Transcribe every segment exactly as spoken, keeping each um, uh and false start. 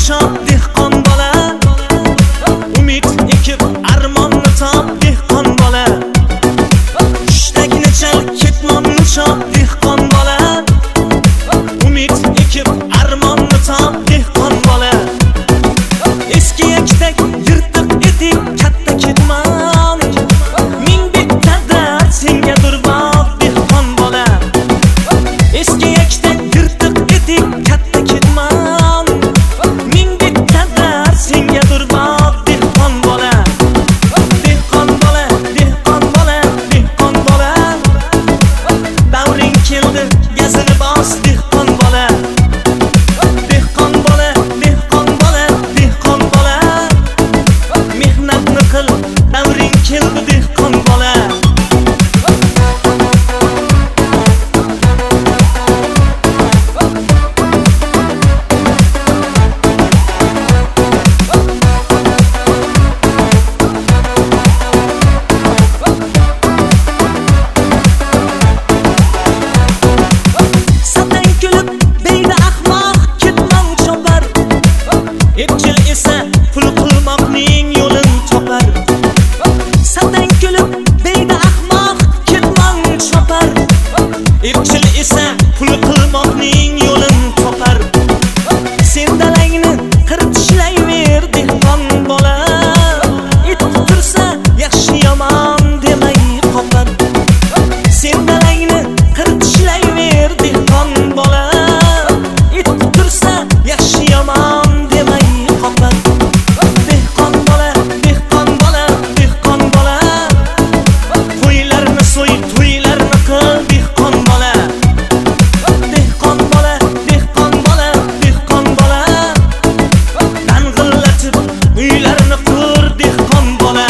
chop dehqon bola, umid ekib armonni top dehqon bola, tushdagini chal ketmonni chop dehqon bola, umid ekib armonni top dehqon bola, eski yaktak yirtiq etik katta ketmon, ming bitta dard senga durboq dehqon bola, eski yaktak yirtiq etik katta ketmon, ming bitta dard senga durboq dehqon bola, dehqon bola, dehqon bola, dehqon bola, davring keldi gazini bos dehqon bola, dehqon bola, dehqon bola, dehqon bola, mehnatni qil davring keldi dehqon bola. Satang kulib deydi ahmoq ketmon chopar, epchil esa pul qilmoqning yo'lin topar. Satang kulib deydi ahmoq ketmon chopar, epchil esa pul qilmoqning yo'lin topar. Sen dalangni qirib tishlayver dehqon bola, it tursa yaxshi yomon demay qopar. Sen dalangni qirib tishlayver dehqon bola, it tursa yaxshi yomon demay qopar. Dehqon bola, dehqon bola, dehqon bola, qo'ylarni so'y, to'ylarni qil dehqon bola. Dehqon bola, dehqon bola, dehqon bola, dang'illatib uylarni qur dehqon bola.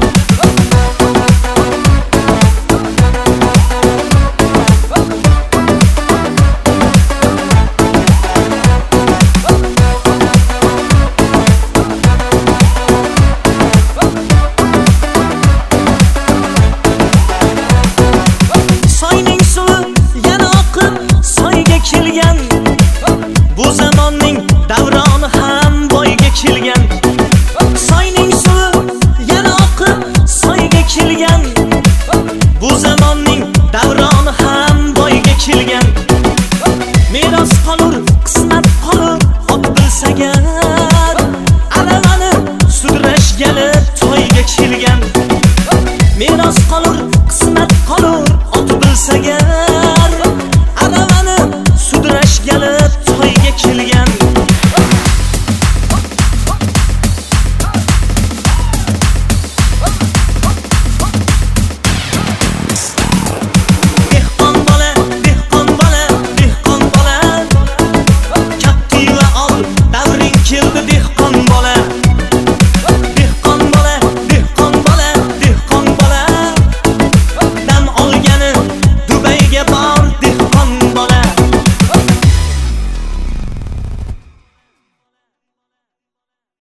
Soyning suvi yana oqib soyga kelgan, bu zamonning davroni ham boyga kelgan. Soyning suvi yana oqib soyga kelgan, bu zamonning davroni ham boyga kelgan. Meros qolur, qismat qolur, ot bilsagar, aravani sudrashgali to'yga kelgan. Meros qolur, qismat qolur, ot bilsagar,